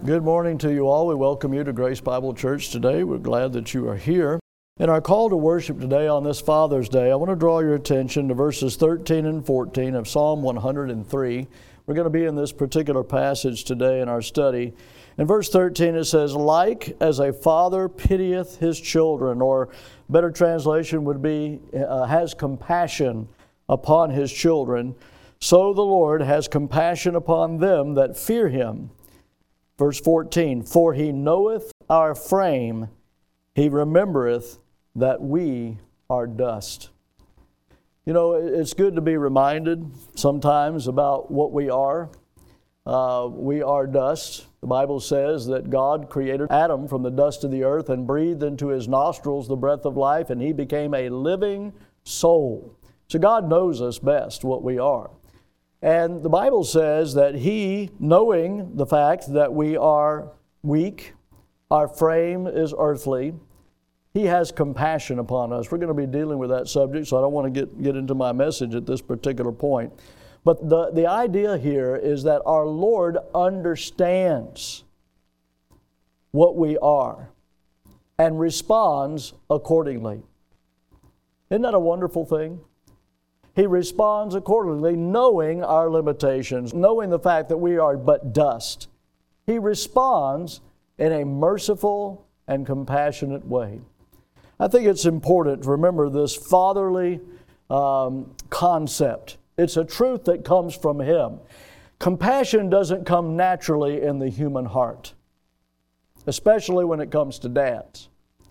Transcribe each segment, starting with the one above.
Good morning to you all. We welcome you to Grace Bible Church today. We're glad that you are here. In our call to worship today on this Father's Day, I want to draw your attention to verses 13 and 14 of Psalm 103. We're going to be in this particular passage today in our study. In verse 13 it says, "Like as a father pitieth his children," or better translation would be, has compassion upon his children, "so the Lord has compassion upon them that fear him." Verse 14, "For he knoweth our frame, he remembereth that we are dust." You know, it's good to be reminded sometimes about what we are. We are dust. The Bible says that God created Adam from the dust of the earth and breathed into his nostrils the breath of life, and he became a living soul. So God knows us best, what we are. And the Bible says that He, knowing the fact that we are weak, our frame is earthly, He has compassion upon us. We're going to be dealing with that subject, so I don't want to get into my message at this particular point. But the idea here is that our Lord understands what we are and responds accordingly. Isn't that a wonderful thing? He responds accordingly, knowing our limitations, knowing the fact that we are but dust. He responds in a merciful and compassionate way. I think it's important to remember this fatherly concept. It's a truth that comes from Him. Compassion doesn't come naturally in the human heart, especially when it comes to dads.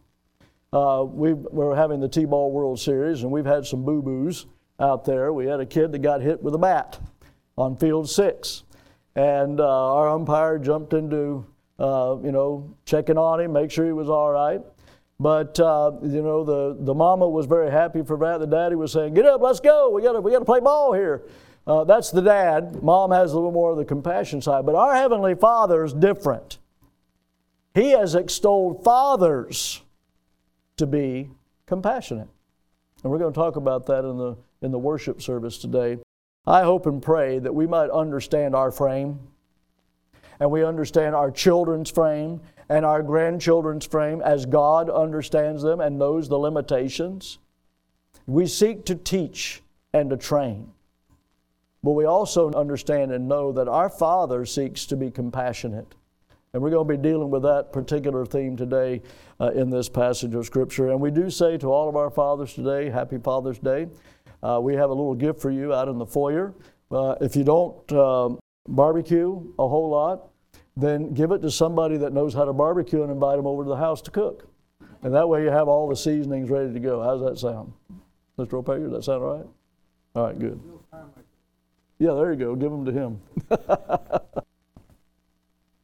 We're having the T-Ball World Series, and we've had some boo-boos out there. We had a kid that got hit with a bat on field 6. And our umpire jumped into, checking on him, make sure he was all right. But, the mama was very happy for that. The daddy was saying, "Get up, let's go. We got to play ball here." That's the dad. Mom has a little more of the compassion side. But our Heavenly Father is different. He has extolled fathers to be compassionate. And we're going to talk about that in the worship service today. I hope and pray that we might understand our frame, and we understand our children's frame and our grandchildren's frame as God understands them and knows the limitations. We seek to teach and to train, but we also understand and know that our Father seeks to be compassionate. And we're going to be dealing with that particular theme today in this passage of Scripture. And we do say to all of our fathers today, Happy Father's Day. We have a little gift for you out in the foyer. If you don't barbecue a whole lot, then give it to somebody that knows how to barbecue and invite them over to the house to cook. And that way you have all the seasonings ready to go. How does that sound? Mr. Ropager, does that sound all right? All right, good. Yeah, there you go. Give them to him.